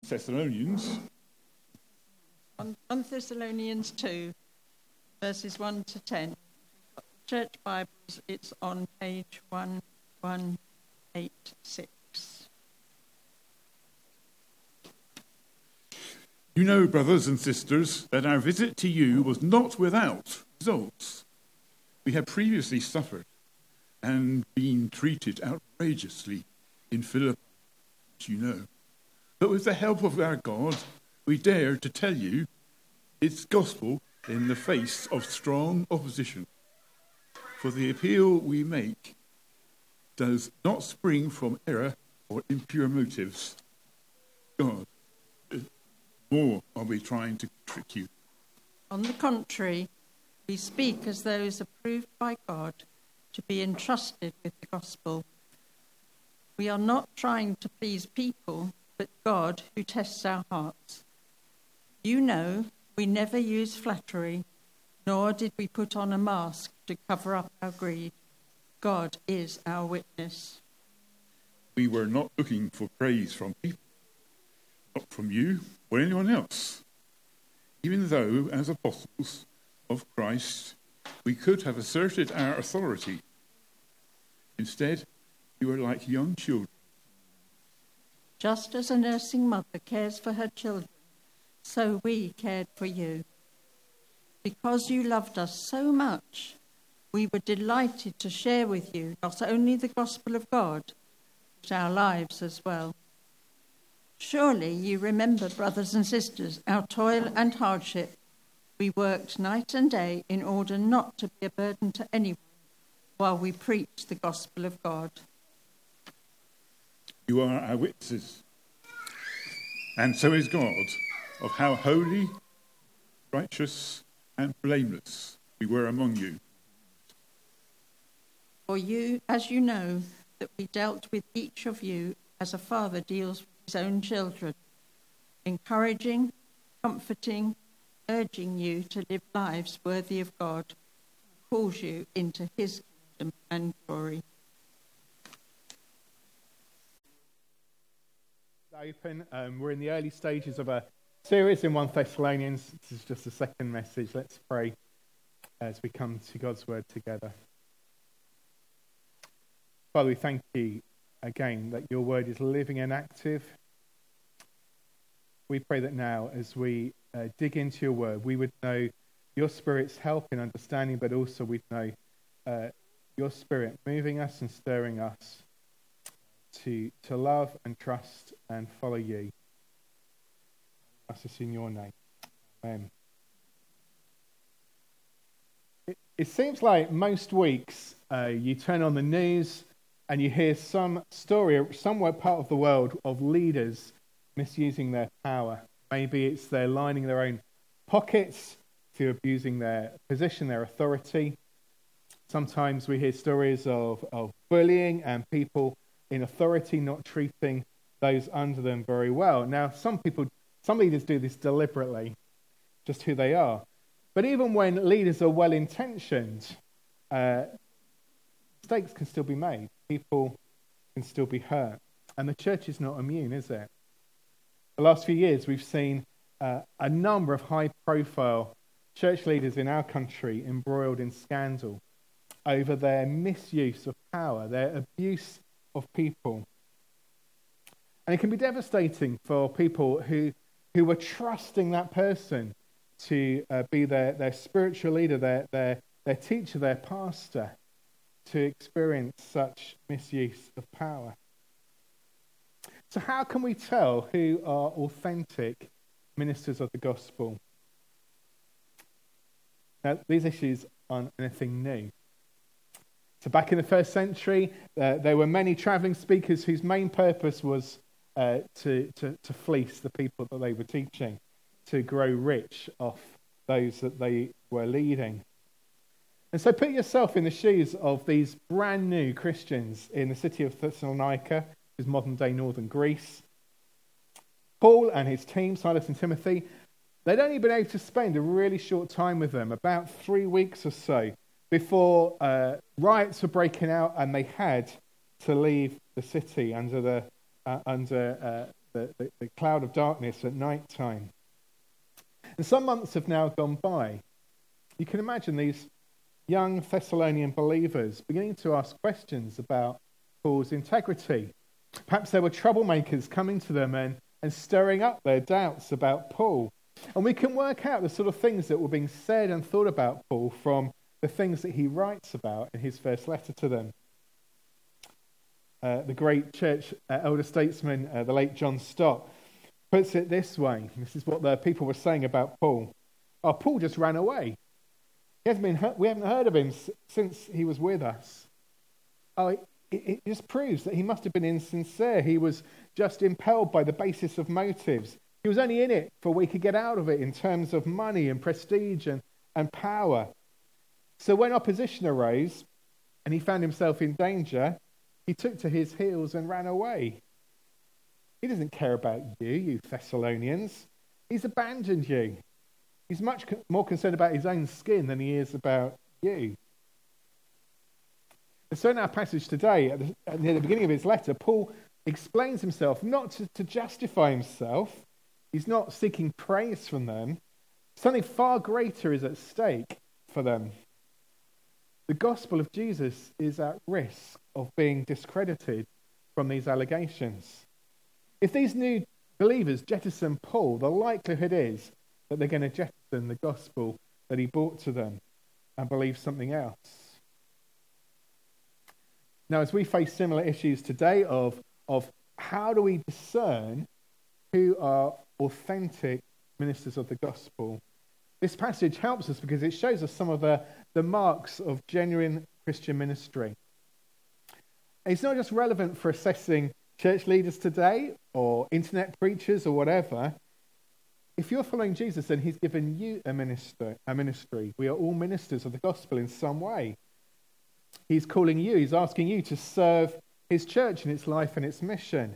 Thessalonians. On 1 Thessalonians 2, verses 1 to 10. Church Bibles, it's on page 1186. You know, brothers and sisters, that our visit to you was not without results. We had previously suffered and been treated outrageously in Philippi, as you know. But with the help of our God, we dare to tell you its gospel in the face of strong opposition. For the appeal we make does not spring from error or impure motives. God, nor are we trying to trick you. On the contrary, we speak as those approved by God to be entrusted with the gospel. We are not trying to please people, but God who tests our hearts. You know, we never use flattery, nor did we put on a mask to cover up our greed. God is our witness. We were not looking for praise from people, not from you or anyone else. Even though, as apostles of Christ, we could have asserted our authority. Instead, you were like young children. Just as a nursing mother cares for her children, so we cared for you. Because you loved us so much, we were delighted to share with you not only the gospel of God, but our lives as well. Surely you remember, brothers and sisters, our toil and hardship. We worked night and day in order not to be a burden to anyone while we preached the gospel of God. You are our witnesses, and so is God, of how holy, righteous, and blameless we were among you. For you, as you know, that we dealt with each of you as a father deals with his own children, encouraging, comforting, urging you to live lives worthy of God, who calls you into his kingdom and glory. Open. We're in the early stages of a series in 1 Thessalonians. This is just the second message. Let's pray as we come to God's word together. Father, we thank you again that your word is living and active. We pray that now as we dig into your word, we would know your Spirit's help in understanding, but also we'd know your Spirit moving us and stirring us to love and trust and follow you. Ask this in your name. Amen. It seems like most weeks you turn on the news and you hear some story somewhere part of the world of leaders misusing their power. Maybe it's they're lining their own pockets through abusing their position, their authority. Sometimes we hear stories of bullying and people in authority not treating those under them very well. Now, some leaders do this deliberately, just who they are. But even when leaders are well-intentioned, mistakes can still be made. People can still be hurt. And the church is not immune, is it? The last few years, we've seen a number of high-profile church leaders in our country embroiled in scandal over their misuse of power, their abuse of people. And it can be devastating for people who are trusting that person to be their spiritual leader, their teacher, their pastor, to experience such misuse of power. So how can we tell who are authentic ministers of the gospel? Now, these issues aren't anything new. So back in the first century, there were many travelling speakers whose main purpose was to fleece the people that they were teaching, to grow rich off those that they were leading. And so put yourself in the shoes of these brand new Christians in the city of Thessalonica, which is modern-day northern Greece. Paul and his team, Silas and Timothy, they'd only been able to spend a really short time with them, about 3 weeks or so, before riots were breaking out and they had to leave the city under the cloud of darkness at night time. And some months have now gone by. You can imagine these young Thessalonian believers beginning to ask questions about Paul's integrity. Perhaps there were troublemakers coming to them and stirring up their doubts about Paul. And we can work out the sort of things that were being said and thought about Paul from the things that he writes about in his first letter to them. The great church elder statesman, the late John Stott, puts it this way. This is what the people were saying about Paul. Oh, Paul just ran away. We haven't heard of him since he was with us. Oh, it just proves that he must have been insincere. He was just impelled by the basis of motives. He was only in it for what he could get out of it in terms of money and prestige and power. So when opposition arose and he found himself in danger, he took to his heels and ran away. He doesn't care about you Thessalonians. He's abandoned you. He's much more concerned about his own skin than he is about you. And so in our passage today, near the beginning of his letter, Paul explains himself not to justify himself. He's not seeking praise from them. Something far greater is at stake for them. The gospel of Jesus is at risk of being discredited from these allegations. If these new believers jettison Paul, the likelihood is that they're going to jettison the gospel that he brought to them and believe something else. Now, as we face similar issues today of how do we discern who are authentic ministers of the gospel, this passage helps us because it shows us some of the marks of genuine Christian ministry. It's not just relevant for assessing church leaders today or internet preachers or whatever. If you're following Jesus, then he's given you a ministry. We are all ministers of the gospel in some way. He's calling you, he's asking you to serve his church in its life and its mission.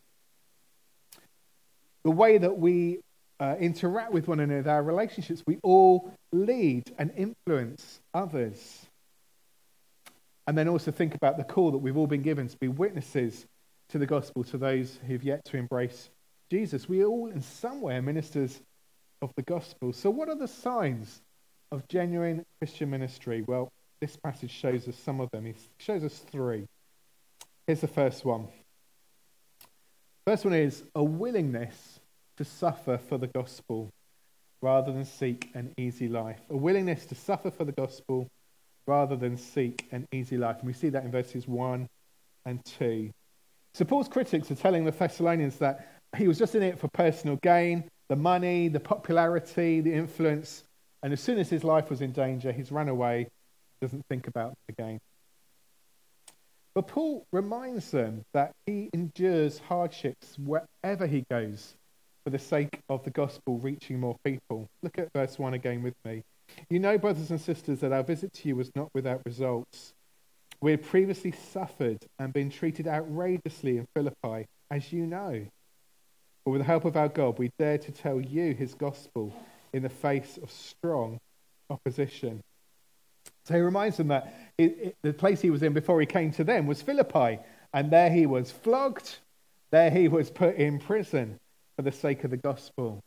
The way that we interact with one another, our relationships, we all lead and influence others. And then also think about the call that we've all been given to be witnesses to the gospel to those who've yet to embrace Jesus. We are all in some way ministers of the gospel. So what are the signs of genuine Christian ministry? Well, this passage shows us some of them. It shows us three. Here's the first one. First one is a willingness to suffer for the gospel rather than seek an easy life. A willingness to suffer for the gospel rather than seek an easy life. And we see that in verses 1 and 2. So Paul's critics are telling the Thessalonians that he was just in it for personal gain, the money, the popularity, the influence. And as soon as his life was in danger, he's run away, doesn't think about it again. But Paul reminds them that he endures hardships wherever he goes for the sake of the gospel reaching more people. Look at verse 1 again with me. You know, brothers and sisters, that our visit to you was not without results. We had previously suffered and been treated outrageously in Philippi, as you know. But with the help of our God, we dare to tell you his gospel in the face of strong opposition. So he reminds them that the place he was in before he came to them was Philippi, and there he was flogged, there he was put in prison for the sake of the gospel.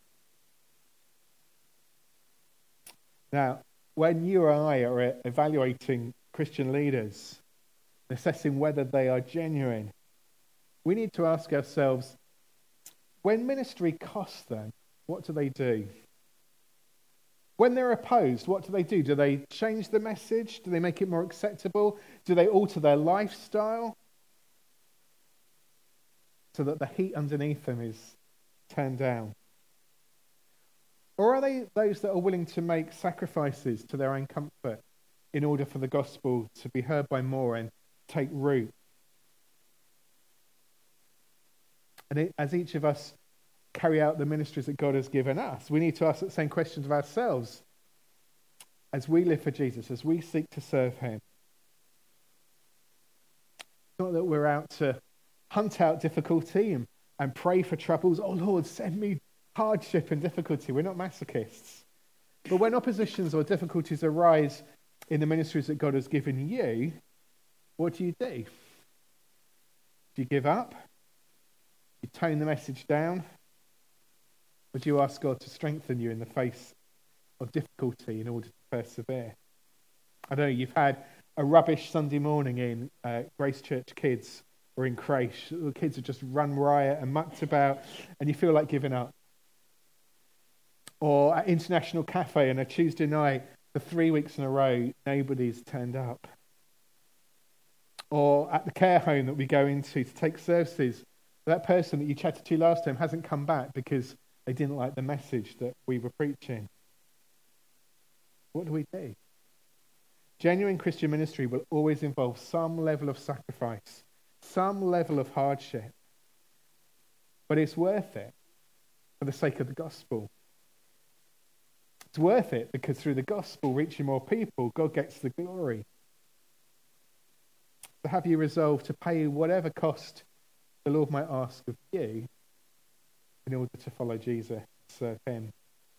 Now, when you or I are evaluating Christian leaders, assessing whether they are genuine, we need to ask ourselves, when ministry costs them, what do they do? When they're opposed, what do they do? Do they change the message? Do they make it more acceptable? Do they alter their lifestyle so that the heat underneath them is turned down? Or are they those that are willing to make sacrifices to their own comfort in order for the gospel to be heard by more and take root? And as each of us carry out the ministries that God has given us, we need to ask the same questions of ourselves as we live for Jesus, as we seek to serve him. It's not that we're out to hunt out difficulty and pray for troubles. Oh Lord, send me hardship and difficulty. We're not masochists. But when oppositions or difficulties arise in the ministries that God has given you, what do? Do you give up? You tone the message down? Would you ask God to strengthen you in the face of difficulty in order to persevere? I know you've had a rubbish Sunday morning in Grace Church Kids or in creche. The kids have just run riot and mucked about and you feel like giving up. Or at International Cafe on a Tuesday night for 3 weeks in a row, nobody's turned up. Or at the care home that we go into to take services, that person that you chatted to last time hasn't come back because they didn't like the message that we were preaching. What do we do? Genuine Christian ministry will always involve some level of sacrifice, some level of hardship. But it's worth it for the sake of the gospel. It's worth it because through the gospel, reaching more people, God gets the glory. So have you resolved to pay whatever cost the Lord might ask of you in order to follow Jesus, serve him?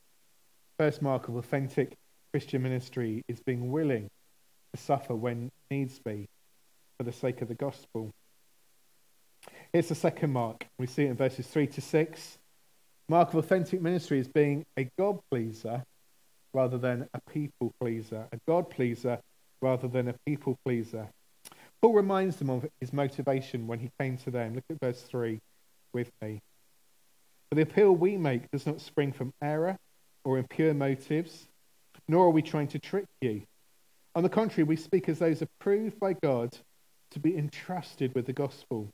First mark of authentic Christian ministry is being willing to suffer when needs be for the sake of the gospel. Here's the second mark. We see it in verses 3 to 6. Mark of authentic ministry is being a God pleaser rather than a people pleaser. A God pleaser rather than a people pleaser. Paul reminds them of his motivation when he came to them. Look at verse 3 with me. For the appeal we make does not spring from error or impure motives, nor are we trying to trick you. On the contrary, we speak as those approved by God to be entrusted with the gospel.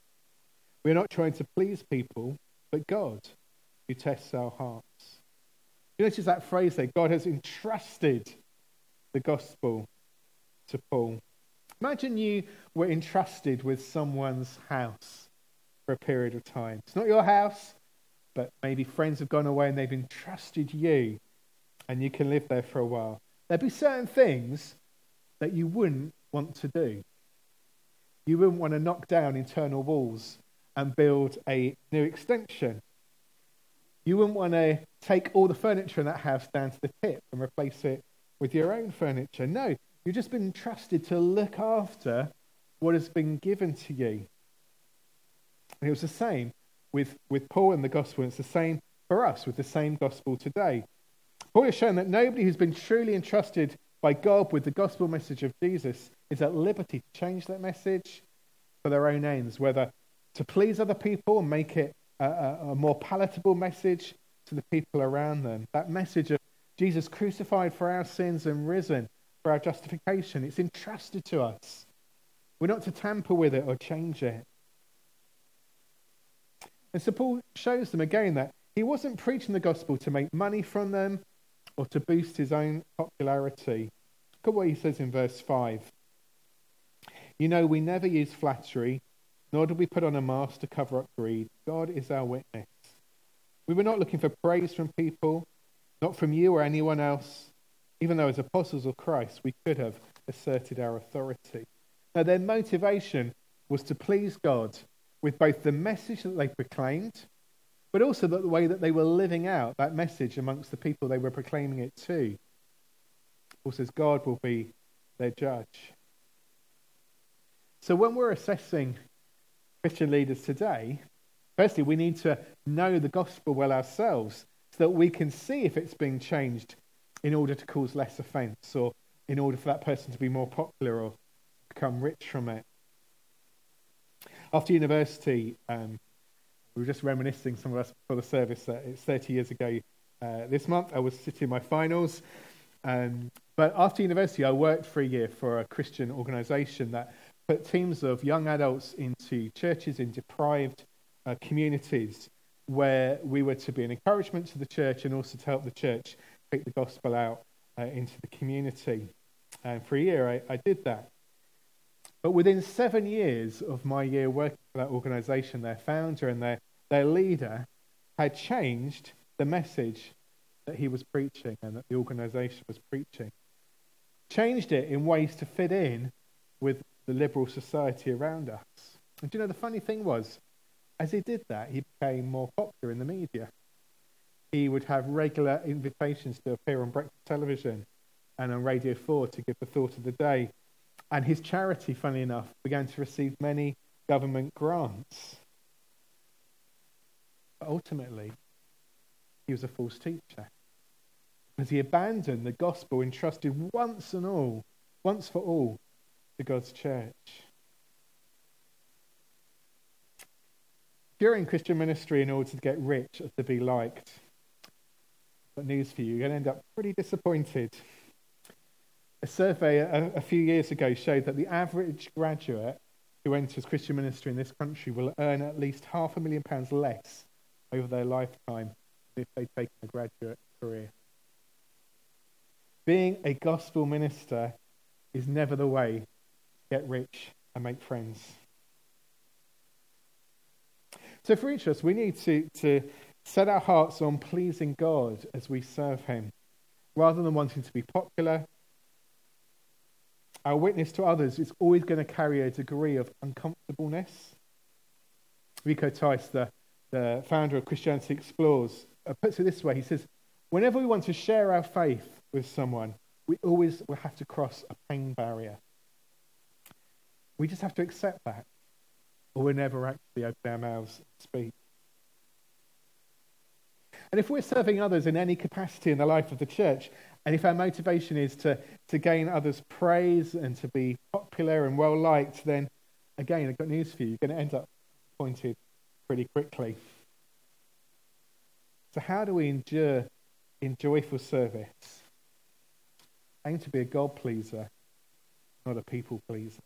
We are not trying to please people, but God, who tests our hearts. You notice that phrase there, God has entrusted the gospel to Paul. Imagine you were entrusted with someone's house for a period of time. It's not your house, but maybe friends have gone away and they've entrusted you and you can live there for a while. There'd be certain things that you wouldn't want to do. You wouldn't want to knock down internal walls and build a new extension. You wouldn't want to take all the furniture in that house down to the tip and replace it with your own furniture. No, you've just been entrusted to look after what has been given to you. And it was the same with Paul and the gospel. It's the same for us with the same gospel today. Paul has shown that nobody who's been truly entrusted by God with the gospel message of Jesus is at liberty to change that message for their own ends, whether to please other people and make it a more palatable message to the people around them. That message of Jesus crucified for our sins and risen for our justification, it's entrusted to us. We're not to tamper with it or change it. And so Paul shows them again that he wasn't preaching the gospel to make money from them or to boost his own popularity. Look at what he says in verse 5. You know, we never use flattery, nor do we put on a mask to cover up greed. God is our witness. We were not looking for praise from people, not from you or anyone else, even though as apostles of Christ we could have asserted our authority. Now their motivation was to please God with both the message that they proclaimed, but also the way that they were living out that message amongst the people they were proclaiming it to. Paul says God will be their judge. So when we're assessing Christian leaders today, firstly, we need to know the gospel well ourselves so that we can see if it's being changed in order to cause less offence or in order for that person to be more popular or become rich from it. After university, we were just reminiscing, some of us before the service, that it's 30 years ago this month. I was sitting my finals. But after university, I worked for a year for a Christian organisation that put teams of young adults into churches in deprived communities where we were to be an encouragement to the church and also to help the church take the gospel out into the community. And for a year, I did that. But within 7 years of my year working for that organisation, their founder and their leader had changed the message that he was preaching and that the organisation was preaching. Changed it in ways to fit in with the liberal society around us. And do you know, the funny thing was, as he did that, he became more popular in the media. He would have regular invitations to appear on breakfast television and on Radio 4 to give the thought of the day. And his charity, funnily enough, began to receive many government grants. But ultimately, he was a false teacher. Because he abandoned the gospel entrusted once for all, to God's church. If you're in Christian ministry in order to get rich or to be liked, I've got news for you. You're going to end up pretty disappointed. A survey a few years ago showed that the average graduate who enters Christian ministry in this country will earn at least £500,000 less over their lifetime than if they'd taken a graduate career. Being a gospel minister is never the way to get rich and make friends. So for each of us, we need to set our hearts on pleasing God as we serve him, rather than wanting to be popular. Our witness to others is always going to carry a degree of uncomfortableness. Rico Tice, the founder of Christianity Explores, puts it this way. He says, whenever we want to share our faith with someone, we always will have to cross a pain barrier. We just have to accept that, or we'll never actually open our mouths and speak. And if we're serving others in any capacity in the life of the church, and if our motivation is to gain others' praise and to be popular and well-liked, then, again, I've got news for you. You're going to end up disappointed pretty quickly. So how do we endure in joyful service? Aim to be a God-pleaser, not a people-pleaser.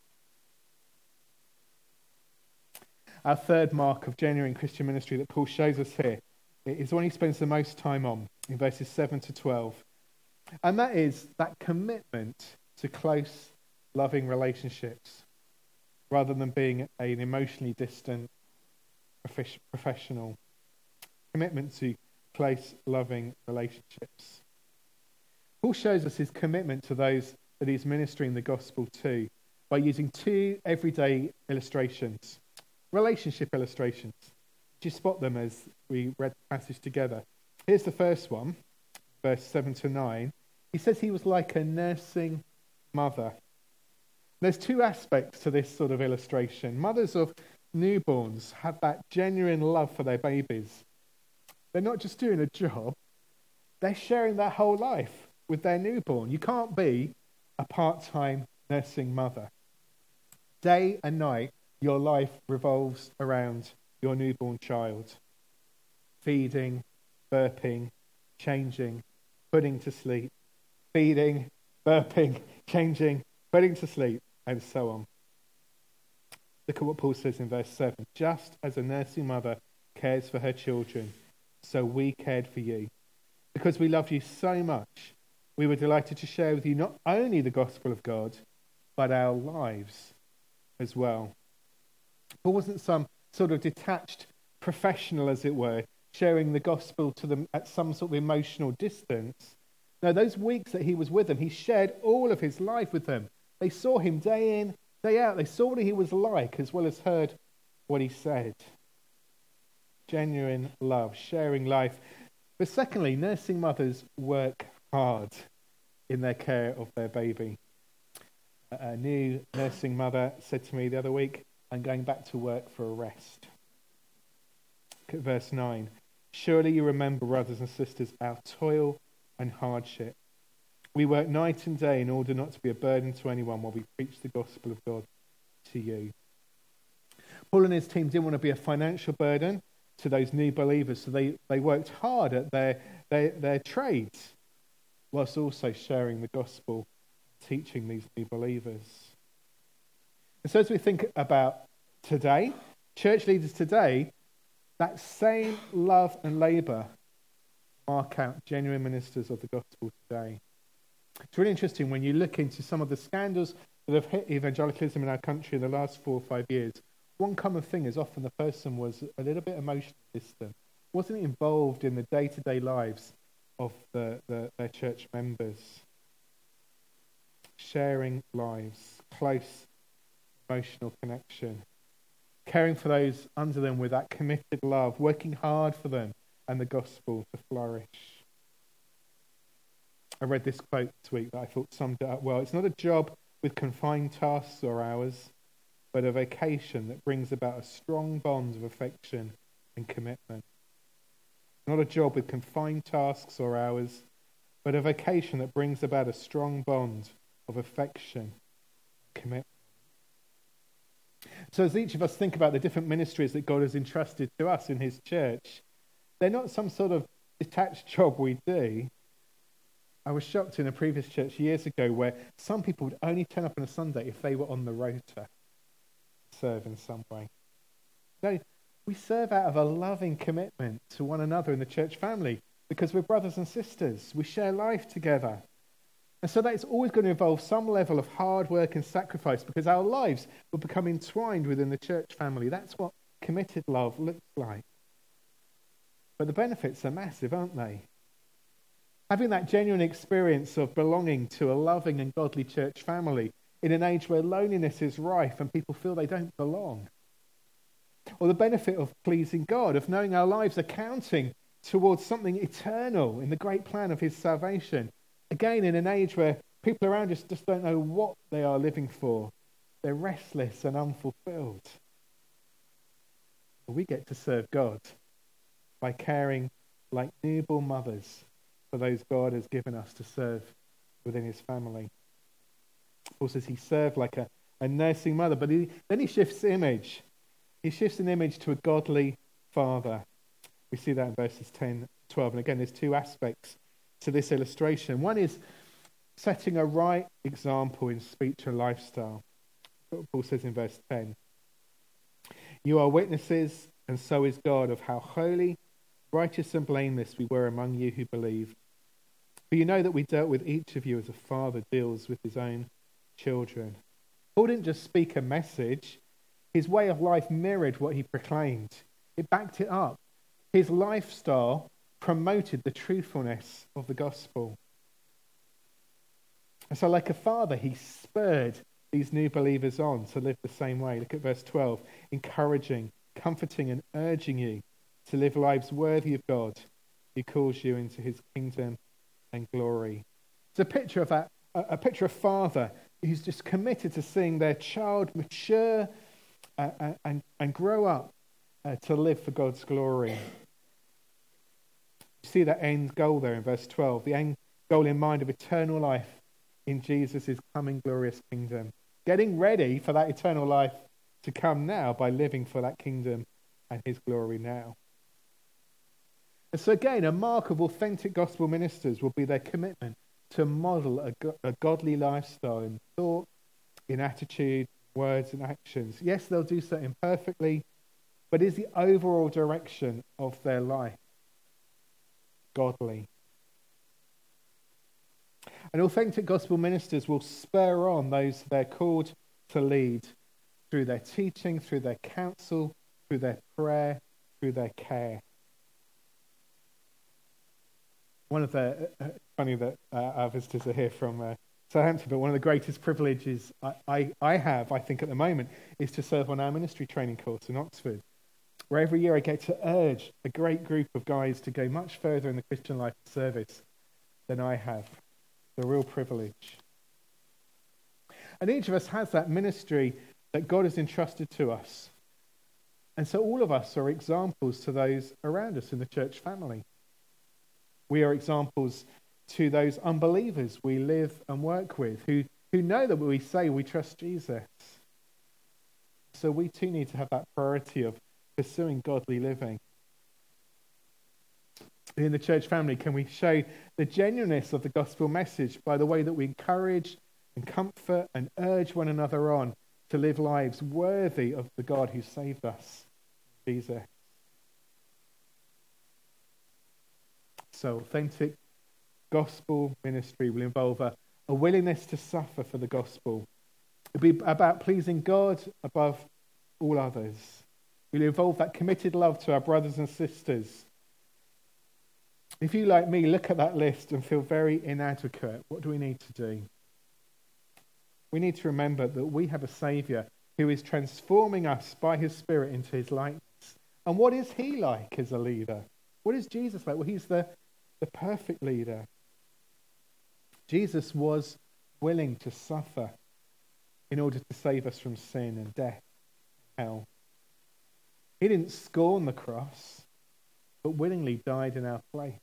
Our third mark of genuine Christian ministry that Paul shows us here is one he spends the most time on in verses 7 to 12. And that is that commitment to close, loving relationships rather than being an emotionally distant professional. Commitment to close, loving relationships. Paul shows us his commitment to those that he's ministering the gospel to by using two everyday illustrations, relationship illustrations. Did you spot them as we read the passage together? Here's the first one, verse 7 to 9. He says he was like a nursing mother. There's two aspects to this sort of illustration. Mothers of newborns have that genuine love for their babies. They're not just doing a job, they're sharing their whole life with their newborn. You can't be a part-time nursing mother. Day and night, your life revolves around your newborn child. Feeding, burping, changing, putting to sleep. Feeding, burping, changing, putting to sleep, and so on. Look at what Paul says in verse 7. Just as a nursing mother cares for her children, so we cared for you. Because we loved you so much, we were delighted to share with you not only the gospel of God, but our lives as well. Paul wasn't some sort of detached professional, as it were, sharing the gospel to them at some sort of emotional distance. No, those weeks that he was with them, he shared all of his life with them. They saw him day in, day out. They saw what he was like, as well as heard what he said. Genuine love, sharing life. But secondly, nursing mothers work hard in their care of their baby. A new nursing mother said to me the other week, I'm going back to work for a rest. Look at verse 9. Surely you remember, brothers and sisters, our toil and hardship. We work night and day in order not to be a burden to anyone while we preach the gospel of God to you. Paul and his team didn't want to be a financial burden to those new believers, so they worked hard at their trades, whilst also sharing the gospel, teaching these new believers. And so as we think about today, church leaders today, that same love and labour mark out genuine ministers of the gospel today. It's really interesting when you look into some of the scandals that have hit evangelicalism in our country in the last 4 or 5 years. One common thing is often the person was a little bit emotionally distant, wasn't involved in the day-to-day lives of their church members. Sharing lives, close emotional connection, caring for those under them with that committed love, working hard for them and the gospel to flourish. I read this quote this week that I thought summed it up well. It's not a job with confined tasks or hours, but a vocation that brings about a strong bond of affection and commitment. not a job with confined tasks or hours, but a vocation that brings about a strong bond of affection, commitment. So as each of us think about the different ministries that God has entrusted to us in his church, they're not some sort of detached job we do. I was shocked in a previous church years ago where some people would only turn up on a Sunday if they were on the rota to serve in some way. No, we serve out of a loving commitment to one another in the church family because we're brothers and sisters. We share life together. And so that's always going to involve some level of hard work and sacrifice because our lives will become entwined within the church family. That's what committed love looks like. But the benefits are massive, aren't they? Having that genuine experience of belonging to a loving and godly church family in an age where loneliness is rife and people feel they don't belong. Or the benefit of pleasing God, of knowing our lives are counting towards something eternal in the great plan of his salvation. Again, in an age where people around us just don't know what they are living for. They're restless and unfulfilled. We get to serve God by caring like newborn mothers for those God has given us to serve within his family. Paul says he served like a nursing mother, but then he shifts the image. He shifts an image to a godly father. We see that in verses 10, 12. And again, there's two aspects to this illustration. One is setting a right example in speech and lifestyle. That's what Paul says in verse 10. You are witnesses, and so is God, of how holy, righteous and blameless we were among you who believed. For you know that we dealt with each of you as a father deals with his own children. Paul didn't just speak a message. His way of life mirrored what he proclaimed. It backed it up. His lifestyle promoted the truthfulness of the gospel. And so like a father, he spurred these new believers on to live the same way. Look at verse 12. Encouraging, comforting and urging you to live lives worthy of God who calls you into his kingdom and glory. It's a picture of a picture of father who's just committed to seeing their child mature and grow up to live for God's glory. You see that end goal there in verse 12, the end goal in mind of eternal life in Jesus' coming glorious kingdom. Getting ready for that eternal life to come now by living for that kingdom and his glory now. And so again, a mark of authentic gospel ministers will be their commitment to model a godly lifestyle in thought, in attitude, words and actions. Yes, they'll do so imperfectly, but is the overall direction of their life godly? And authentic gospel ministers will spur on those they're called to lead through their teaching, through their counsel, through their prayer, through their care. One of the, funny that our visitors are here from Southampton, but one of the greatest privileges I have, I think, at the moment, is to serve on our ministry training course in Oxford, where every year I get to urge a great group of guys to go much further in the Christian life and service than I have. It's a real privilege. And each of us has that ministry that God has entrusted to us. And so all of us are examples to those around us in the church family. We are examples to those unbelievers we live and work with who know that when we say we trust Jesus. So we too need to have that priority of pursuing godly living. In the church family, can we show the genuineness of the gospel message by the way that we encourage and comfort and urge one another on to live lives worthy of the God who saved us, Jesus? So authentic gospel ministry will involve a willingness to suffer for the gospel. It'll be about pleasing God above all others. It will involve that committed love to our brothers and sisters. If you, like me, look at that list and feel very inadequate, what do we need to do? We need to remember that we have a Saviour who is transforming us by his Spirit into his likeness. And what is he like as a leader? What is Jesus like? Well, he's the perfect leader. Jesus was willing to suffer in order to save us from sin and death and hell. He didn't scorn the cross. but willingly died in our place.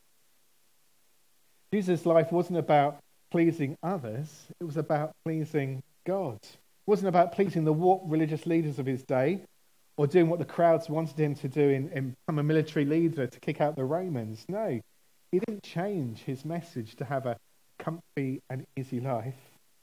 Jesus' life wasn't about pleasing others, it was about pleasing God. It wasn't about pleasing the warped religious leaders of his day or doing what the crowds wanted him to do and become a military leader to kick out the Romans. No, he didn't change his message to have a comfy and easy life.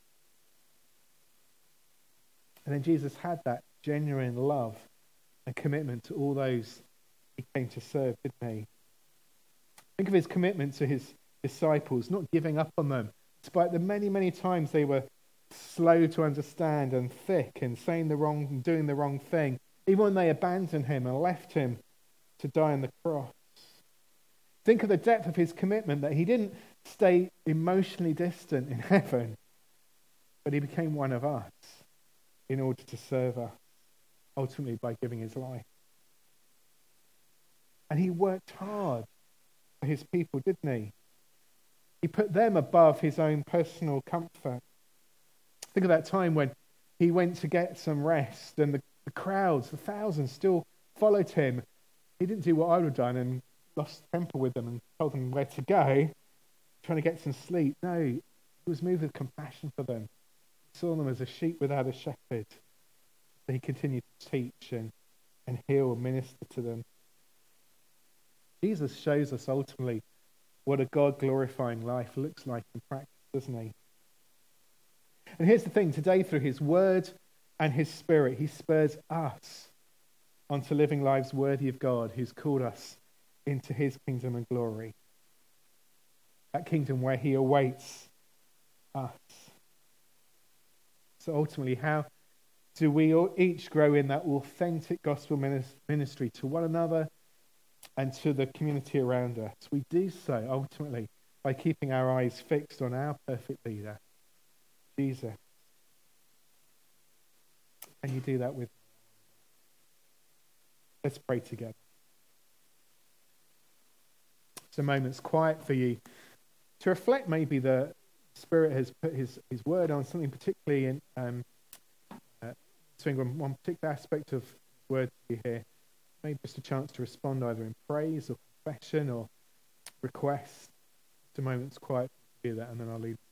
And then Jesus had that genuine love and commitment to all those he came to serve, didn't he? Think of his commitment to his disciples, not giving up on them, despite the many, many times they were slow to understand and thick and saying the wrong and doing the wrong thing, even when they abandoned him and left him to die on the cross. Think of the depth of his commitment, that he didn't stay emotionally distant in heaven, but he became one of us in order to serve us, ultimately by giving his life. And he worked hard for his people, didn't he? He put them above his own personal comfort. Think of that time when he went to get some rest and the crowds, the thousands, still followed him. He didn't do what I would have done and lost temper with them and told them where to go, trying to get some sleep. No, he was moved with compassion for them. He saw them as a sheep without a shepherd. So he continued to teach and heal and minister to them. Jesus shows us ultimately what a God-glorifying life looks like in practice, doesn't he? And here's the thing, today through his word and his spirit, he spurs us onto living lives worthy of God, who's called us into his kingdom and glory. That kingdom where he awaits us. So ultimately, how do we all each grow in that authentic gospel ministry to one another and to the community around us? We do so ultimately by keeping our eyes fixed on our perfect leader, Jesus. And you do that with. Let's pray together. So moments quiet for you to reflect. Maybe the Spirit has put his word on something particularly in one particular aspect of word you hear. Maybe just a chance to respond either in praise or confession or request. Just a moment's quiet to do that, and then I'll lead.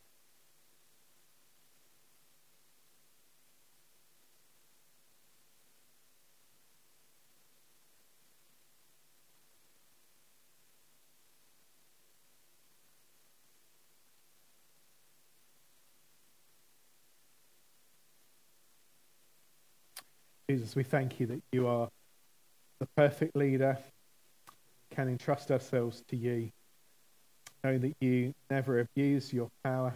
Jesus, we thank you that you are the perfect leader. We can entrust ourselves to you, knowing that you never abuse your power.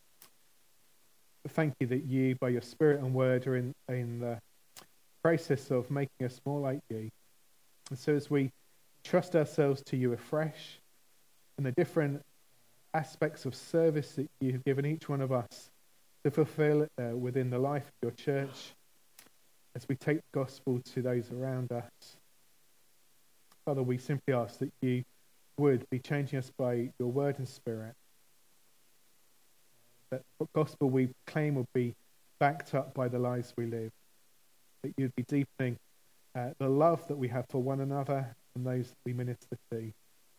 Thank you that you, by your Spirit and word, are in the process of making us more like you. And so as we trust ourselves to you afresh and the different aspects of service that you have given each one of us to fulfill within the life of your church, as we take the gospel to those around us, Father, we simply ask that you would be changing us by your word and spirit, that the gospel we proclaim will be backed up by the lives we live, that you'd be deepening the love that we have for one another and those that we minister to.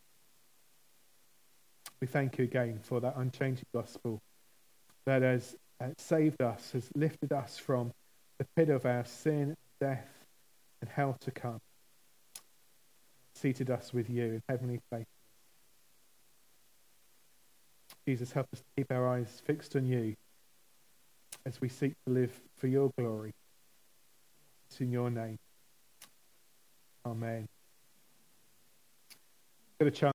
We thank you again for that unchanging gospel that has saved us, has lifted us from the pit of our sin, death, and hell to come, seated us with you in heavenly places. Jesus, help us to keep our eyes fixed on you as we seek to live for your glory. It's in your name. Amen. Get a chance.